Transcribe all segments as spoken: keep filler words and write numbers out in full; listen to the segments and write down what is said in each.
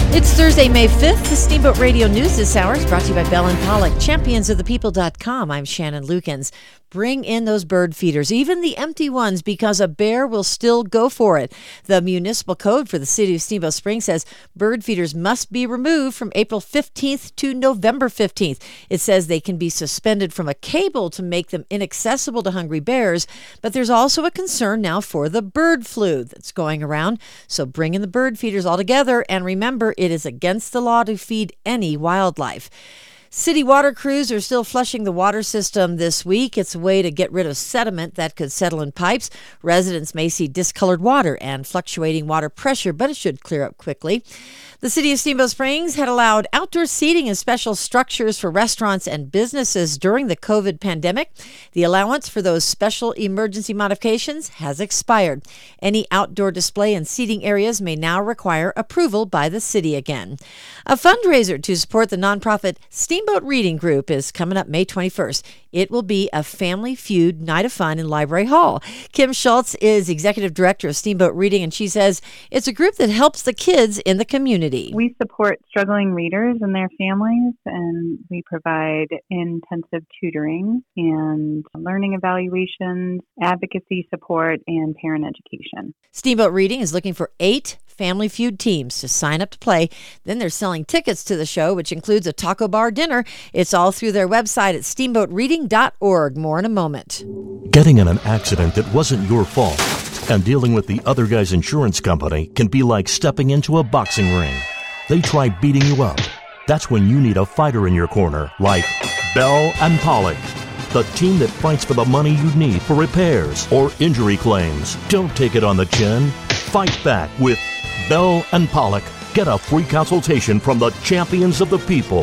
It's Thursday, May fifth. The Steamboat Radio News this hour is brought to you by Bell and Pollock, champions of the people dot com. I'm Shannon Lukens. Bring in those bird feeders, even the empty ones, because a bear will still go for it. The municipal code for the city of Steamboat Springs says bird feeders must be removed from April fifteenth to November fifteenth. It says they can be suspended from a cable to make them inaccessible to hungry bears, but there's also a concern now for the bird flu that's going around. So bring in the bird feeders altogether, and remember, it is against the law to feed any wildlife. City water crews are still flushing the water system this week. It's a way to get rid of sediment that could settle in pipes. Residents may see discolored water and fluctuating water pressure, but it should clear up quickly. The city of Steamboat Springs had allowed outdoor seating in special structures for restaurants and businesses during the COVID pandemic. The allowance for those special emergency modifications has expired. Any outdoor display and seating areas may now require approval by the city again. A fundraiser to support the nonprofit Steamboat Reading Group is coming up May twenty-first. It will be a family feud night of fun in Library Hall. Kim Schultz is executive director of Steamboat Reading, and she says it's a group that helps the kids in the community. We support struggling readers and their families, and we provide intensive tutoring and learning evaluations, advocacy support, and parent education. Steamboat Reading is looking for eight Family Feud teams to sign up to play. Then they're selling tickets to the show, which includes a taco bar dinner. It's all through their website at steamboat reading dot org. More in a moment. Getting in an accident that wasn't your fault and dealing with the other guy's insurance company can be like stepping into a boxing ring. They try beating you up. That's when you need a fighter in your corner, like Bell and Pollock, the team that fights for the money you need for repairs or injury claims. Don't take it on the chin. Fight back with Bell and Pollock. Get a free consultation from the champions of the people.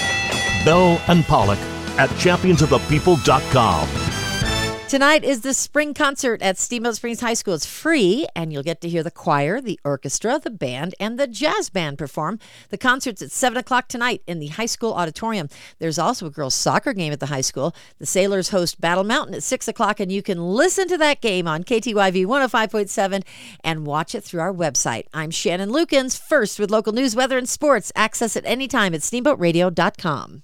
Bell and Pollock at champions of the people dot com. Tonight is the spring concert at Steamboat Springs High School. It's free, and you'll get to hear the choir, the orchestra, the band, and the jazz band perform. The concert's at seven o'clock tonight in the high school auditorium. There's also a girls' soccer game at the high school. The Sailors host Battle Mountain at six o'clock, and you can listen to that game on K T Y V one oh five point seven and watch it through our website. I'm Shannon Lukens, first with local news, weather, and sports. Access it anytime at steamboat radio dot com.